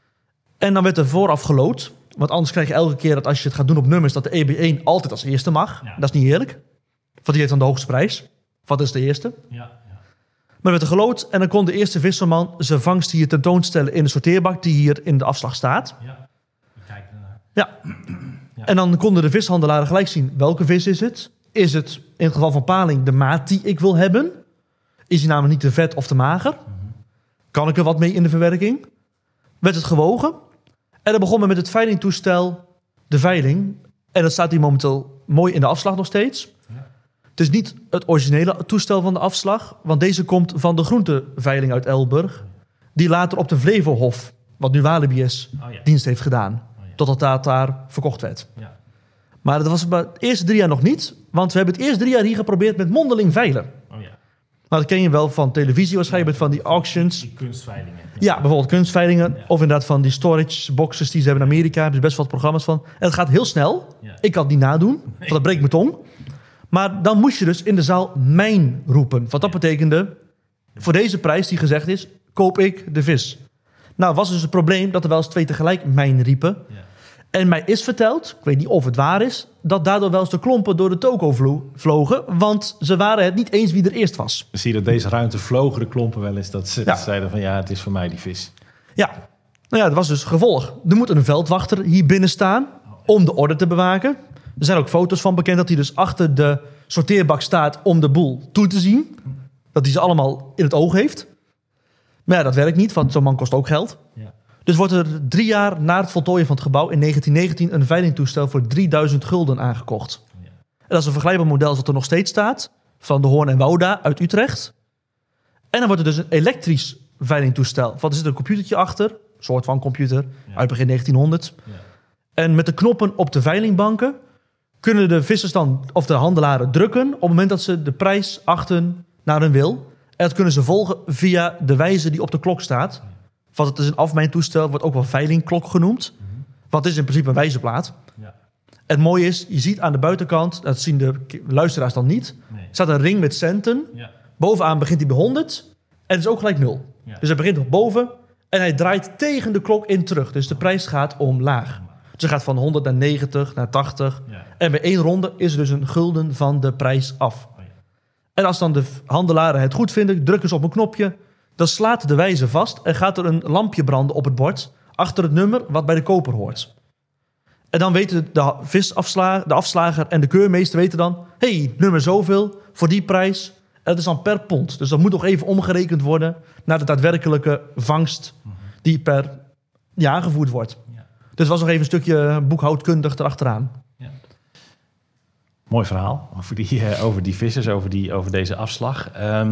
En dan werd er vooraf gelood. Want anders krijg je elke keer dat als je het gaat doen op nummers, dat de EB1 altijd als eerste mag. Ja. Dat is niet eerlijk. Want die heeft dan de hoogste prijs. Wat is de eerste? Ja. Maar er werd er gelood en dan kon de eerste visserman zijn vangst hier tentoonstellen in de sorteerbak die hier in de afslag staat. Ja. Kijk ernaar. Ja. Ja. En dan konden de vishandelaren gelijk zien welke vis is het. Is het in het geval van paling de maat die ik wil hebben? Is die namelijk niet te vet of te mager? Kan ik er wat mee in de verwerking? Werd het gewogen? En dan begon men met het veilingtoestel, de veiling. En dat staat hier momenteel mooi in de afslag nog steeds. Ja. Het is niet het originele toestel van de afslag, want deze komt van de groenteveiling uit Elburg, die later op de Flevohof, wat nu Walibi is, Oh ja. dienst heeft gedaan. Oh ja. Totdat dat daar verkocht werd. Ja. Maar dat was het de eerste 3 jaar nog niet, want we hebben het eerste 3 jaar hier geprobeerd met mondeling veilen. Oh ja. Nou, dat ken je wel van televisie waarschijnlijk, met van die auctions. Die kunstveilingen. Ja, bijvoorbeeld kunstveilingen. Ja. Of inderdaad van die storage boxes die ze hebben in Amerika. Hebben ze best wel wat programma's van. En het gaat heel snel. Ja. Ik kan het niet nadoen, want dat breekt mijn tong. Maar dan moest je dus in de zaal mijn roepen. Want dat betekende, voor deze prijs die gezegd is, koop ik de vis. Nou, was dus het probleem dat er wel eens 2 tegelijk mijn riepen. Ja. En mij is verteld, ik weet niet of het waar is, dat daardoor wel eens de klompen door de toko vlogen. Want ze waren het niet eens wie er eerst was. Dan zie je dat deze ruimte vlogen de klompen wel eens. Dat ze Ja. zeiden van ja, het is voor mij die vis. Ja, nou ja, dat was dus gevolg. Er moet een veldwachter hier binnen staan om de orde te bewaken. Er zijn ook foto's van bekend dat hij dus achter de sorteerbak staat om de boel toe te zien. Dat hij ze allemaal in het oog heeft. Maar ja, dat werkt niet, want zo'n man kost ook geld. Ja. Dus wordt er 3 jaar na het voltooien van het gebouw in 1919 een veilingtoestel voor 3000 gulden aangekocht. Ja. En dat is een vergelijkbaar model als dat er nog steeds staat. Van de Hoorn en Wouda uit Utrecht. En dan wordt er dus een elektrisch veilingtoestel. Want er zit een computertje achter. Een soort van computer. Ja. Uit begin 1900. Ja. En met de knoppen op de veilingbanken kunnen de vissers dan, of de handelaren, drukken op het moment dat ze de prijs achten naar hun wil. En dat kunnen ze volgen via de wijzer die op de klok staat. Want het is een afmijntoestel, wordt ook wel veilingklok genoemd. Want het is in principe een wijzerplaat. Ja. Het mooie is, je ziet aan de buitenkant, dat zien de luisteraars dan niet, Nee. staat een ring met centen. Ja. Bovenaan begint hij bij 100 en het is ook gelijk 0. Ja. Dus hij begint nog boven en hij draait tegen de klok in terug. Dus de prijs gaat omlaag. Dus hij gaat van 100 naar 90, naar 80. Ja. En bij 1 ronde is er dus een gulden van de prijs af. Oh ja. En als dan de handelaren het goed vinden, drukken ze op een knopje. Dan slaat de wijzer vast en gaat er een lampje branden op het bord achter het nummer wat bij de koper hoort. En dan weten de afslager en de keurmeester weten dan, hey, nummer zoveel voor die prijs. En dat is dan per pond. Dus dat moet nog even omgerekend worden naar de daadwerkelijke vangst die per jaar aangevoerd wordt. Ja. Dus het was nog even een stukje boekhoudkundig erachteraan. Mooi verhaal over die vissers, over deze afslag.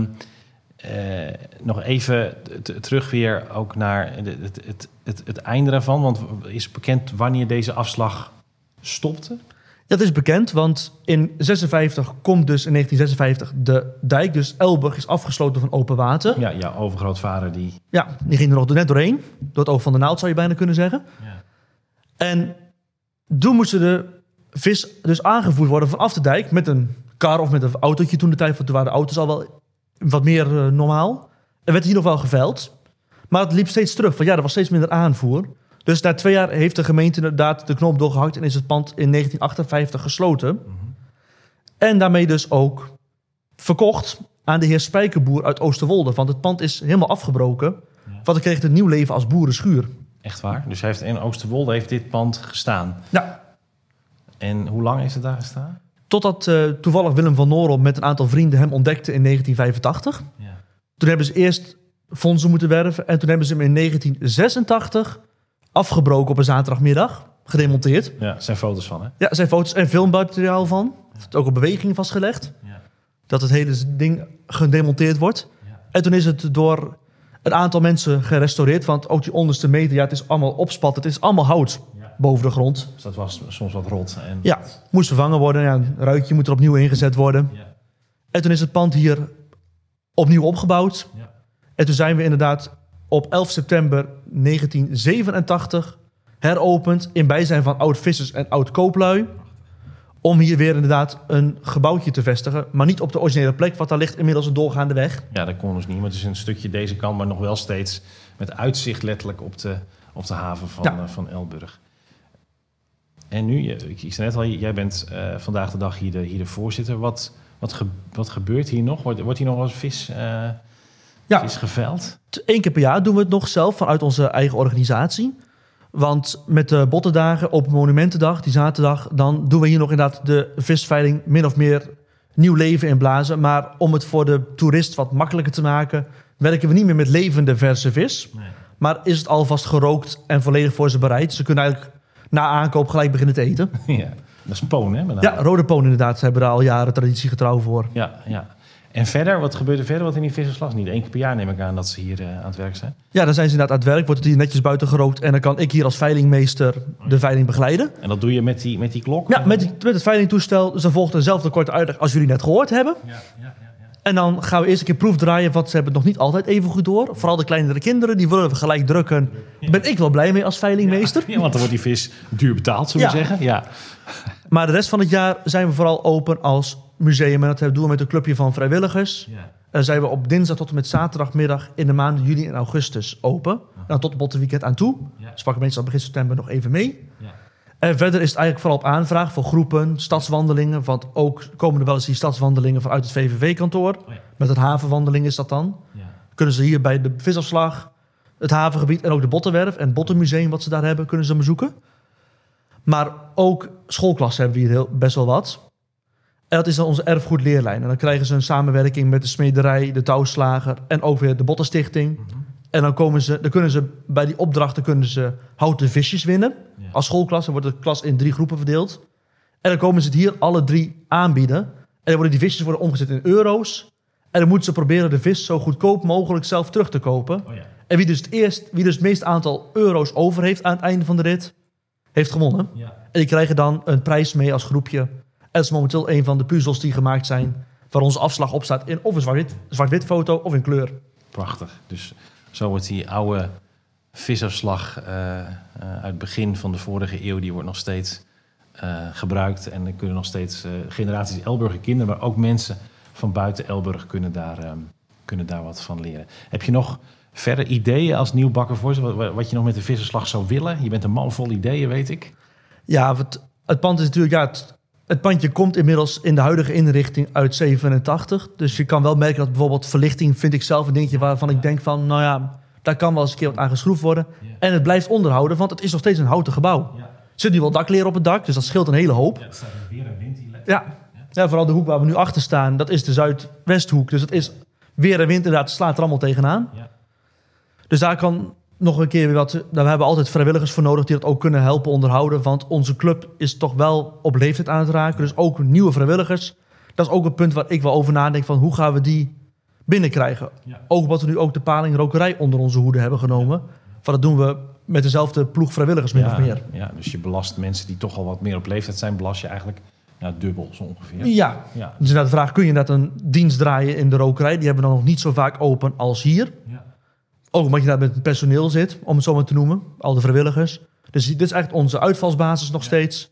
Nog even terug weer ook naar het einde daarvan. Want is bekend wanneer deze afslag stopte? Dat is bekend, want in 1956 komt dus in 1956 de dijk. Dus Elburg is afgesloten van open water. Ja, jouw overgrootvader die... Ja, die ging er nog net doorheen. Door het oog van de naald zou je bijna kunnen zeggen. Ja. En toen moesten de vis dus aangevoerd worden vanaf de dijk met een kar of met een autootje toen de tijd. Want toen waren de auto's al wel wat meer normaal. Er werd hier nog wel geveild. Maar het liep steeds terug. Van er was steeds minder aanvoer. Dus na 2 jaar heeft de gemeente inderdaad de knop doorgehakt en is het pand in 1958 gesloten. En daarmee dus ook verkocht aan de heer Spijkerboer uit Oosterwolde. Want het pand is helemaal afgebroken. Want dan kreeg het een nieuw leven als boerenschuur. Echt waar? Dus hij heeft in Oosterwolde heeft dit pand gestaan. Ja. En hoe lang heeft het daar gestaan? Totdat toevallig Willem van Noorop met een aantal vrienden hem ontdekte in 1985. Ja. Toen hebben ze eerst fondsen moeten werven. En toen hebben ze hem in 1986 afgebroken op een zaterdagmiddag. Gedemonteerd. Ja, er zijn foto's van, hè? Ja, er zijn foto's en filmmateriaal van. Het ook op beweging vastgelegd. Ja. Dat het hele ding gedemonteerd wordt. Ja. En toen is het door een aantal mensen gerestaureerd. Want ook die onderste meter, het is allemaal opspat. Het is allemaal hout boven de grond. Dus dat was soms wat rot. En... Ja, moest vervangen worden. Ja, een ruitje moet er opnieuw ingezet worden. Ja. En toen is het pand hier opnieuw opgebouwd. Ja. En toen zijn we inderdaad op 11 september 1987 heropend in bijzijn van oud-vissers en oud-kooplui. Om hier weer inderdaad een gebouwtje te vestigen. Maar niet op de originele plek, want daar ligt inmiddels een doorgaande weg. Ja, dat kon dus niet. Maar het is een stukje deze kant, maar nog wel steeds met uitzicht letterlijk op de haven van Elburg. En nu, ik zei net al, jij bent vandaag de dag hier de voorzitter. Wat gebeurt hier nog? Wordt hier nog als vis geveld? 1 keer per jaar doen we het nog zelf vanuit onze eigen organisatie. Want met de Bottendagen, Open Monumentendag, die zaterdag, dan doen we hier nog inderdaad de visveiling min of meer nieuw leven inblazen. Maar om het voor de toerist wat makkelijker te maken, werken we niet meer met levende verse vis. Nee. Maar is het alvast gerookt en volledig voor ze bereid. Ze kunnen eigenlijk na aankoop gelijk beginnen te eten. Ja, dat is poon, hè? Ja, rode poon inderdaad. Ze hebben daar al jaren traditiegetrouw voor. Ja. En verder, wat gebeurt er verder wat in die visserslag? Niet 1 keer per jaar neem ik aan dat ze hier aan het werk zijn. Ja, dan zijn ze inderdaad aan het werk. Wordt het hier netjes buiten gerookt. En dan kan ik hier als veilingmeester de veiling begeleiden. En dat doe je met die klok? Ja, met het veilingtoestel. Dus dan volgt dezelfde korte uitleg als jullie net gehoord hebben. Ja. En dan gaan we eerst een keer proefdraaien. Want ze hebben het nog niet altijd even goed door. Vooral de kleinere kinderen, die willen we gelijk drukken. Daar ben ik wel blij mee als veilingmeester. Ja, want dan wordt die vis duur betaald, zullen we zeggen. Ja. Maar de rest van het jaar zijn we vooral open als museum. En dat doen we met een clubje van vrijwilligers. Ja. Dan zijn we op dinsdag tot en met zaterdagmiddag in de maanden juli en augustus open. En dan tot het bottenweekend aan toe. Ja. Dus pakken mensen al begin september nog even mee. Ja. En verder is het eigenlijk vooral op aanvraag voor groepen, stadswandelingen. Want ook komen er wel eens die stadswandelingen vanuit het VVV-kantoor. Oh ja. Met het havenwandeling is dat dan. Ja. Kunnen ze hier bij de visafslag, het havengebied en ook de Bottenwerf en het Bottenmuseum wat ze daar hebben, kunnen ze bezoeken. Maar ook schoolklassen hebben we hier best wel wat. En dat is dan onze erfgoedleerlijn. En dan krijgen ze een samenwerking met de smederij, de touwslager en ook weer de Bottenstichting. Mm-hmm. En dan kunnen ze bij die opdrachten houten visjes winnen. Ja. Als schoolklas, dan wordt de klas in 3 groepen verdeeld. En dan komen ze het hier alle 3 aanbieden. En dan worden die visjes omgezet in euro's. En dan moeten ze proberen de vis zo goedkoop mogelijk zelf terug te kopen. Oh ja. En wie dus het meest aantal euro's over heeft aan het einde van de rit, heeft gewonnen. Ja. En die krijgen dan een prijs mee als groepje. En dat is momenteel een van de puzzels die gemaakt zijn, waar onze afslag op staat in of een zwart-wit foto of in kleur. Prachtig. Dus zo wordt die oude visafslag uit het begin van de vorige eeuw, die wordt nog steeds gebruikt. En er kunnen nog steeds generaties Elburger kinderen, maar ook mensen van buiten Elburg kunnen daar wat van leren. Heb je nog verder ideeën als nieuwbakker voor wat je nog met de visafslag zou willen? Je bent een man vol ideeën, weet ik. Ja, het pand is natuurlijk... Het pandje komt inmiddels in de huidige inrichting uit 87. Dus je kan wel merken dat bijvoorbeeld verlichting, vind ik zelf een dingetje waarvan ik denk van, nou ja, daar kan wel eens een keer wat aan geschroefd worden. Ja. En het blijft onderhouden, want het is nog steeds een houten gebouw. Ja. Er zit nu wel dakleren op het dak, dus dat scheelt een hele hoop. Ja, het staat weer een wind hier. Ja, vooral de hoek waar we nu achter staan, dat is de zuidwesthoek. Dus het is weer en wind, inderdaad, slaat er allemaal tegenaan. Ja. Dus daar kan nog een keer weer wat. We hebben altijd vrijwilligers voor nodig die dat ook kunnen helpen onderhouden. Want onze club is toch wel op leeftijd aan het raken. Dus ook nieuwe vrijwilligers. Dat is ook een punt waar ik wel over nadenk van hoe gaan we die binnenkrijgen. Ja. Ook omdat we nu ook de paling rokerij onder onze hoede hebben genomen. Van dat doen we met dezelfde ploeg vrijwilligers min of meer. Ja, dus je belast mensen die toch al wat meer op leeftijd zijn, belast je eigenlijk dubbel zo ongeveer. Ja. Dus inderdaad de vraag, kun je inderdaad een dienst draaien in de rokerij? Die hebben we dan nog niet zo vaak open als hier. Ja. Ook omdat je daar met personeel zit, om het zo maar te noemen. Al de vrijwilligers. Dus dit is eigenlijk onze uitvalsbasis nog steeds.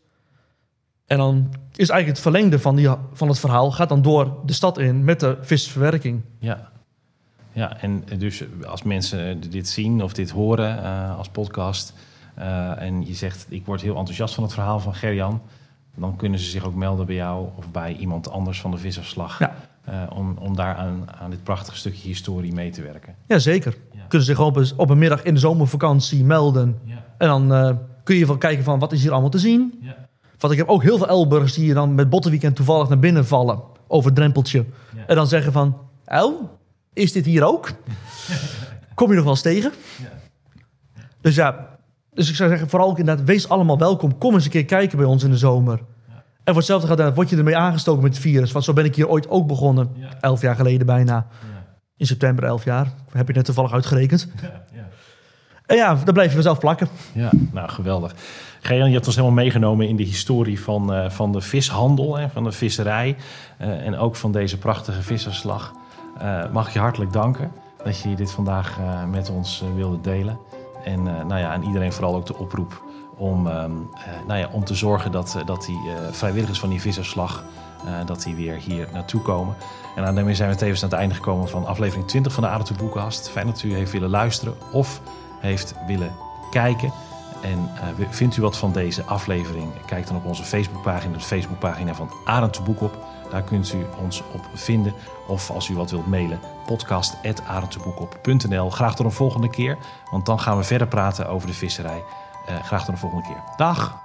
En dan is eigenlijk het verlengde van het verhaal, gaat dan door de stad in met de visverwerking. Ja. Ja, en dus als mensen dit zien of dit horen als podcast en je zegt, ik word heel enthousiast van het verhaal van Gerjan, dan kunnen ze zich ook melden bij jou of bij iemand anders van de Vissersslag. Ja. Om daar aan dit prachtige stukje historie mee te werken. Ja, zeker. Ja. Kunnen ze zich op een middag in de zomervakantie melden. Ja. En dan kun je wel kijken van wat is hier allemaal te zien. Ja. Want ik heb ook heel veel Elburgers die hier dan met bottenweekend toevallig naar binnen vallen. Over het drempeltje. Ja. En dan zeggen van, is dit hier ook? Kom je nog wel eens tegen? Ja. Dus ik zou zeggen, vooral ook inderdaad, wees allemaal welkom. Kom eens een keer kijken bij ons in de zomer. Ja. En voor hetzelfde gaat, word je ermee aangestoken met het virus. Want zo ben ik hier ooit ook begonnen. Ja. 11 jaar geleden bijna. Ja. In september 11 jaar. Heb je net toevallig uitgerekend. Ja. Ja. En ja, dan blijf je vanzelf plakken. Ja, nou geweldig. Gerjan, je hebt ons helemaal meegenomen in de historie van de vishandel, van de visserij. En ook van deze prachtige visserslag. Mag ik je hartelijk danken dat je dit vandaag met ons wilde delen. En aan iedereen vooral ook de oproep om te zorgen dat die vrijwilligers van die visserslag dat die weer hier naartoe komen. En daarmee zijn we tevens aan het einde gekomen van aflevering 20 van de Arend de Boekenkast. Fijn dat u heeft willen luisteren of heeft willen kijken. En vindt u wat van deze aflevering? Kijk dan op onze Facebookpagina, de Facebookpagina van Arend de Boekop. Daar kunt u ons op vinden. Of als u wat wilt mailen, podcast@arendteboekop.nl. Graag tot een volgende keer, want dan gaan we verder praten over de visserij. Graag tot een volgende keer. Dag!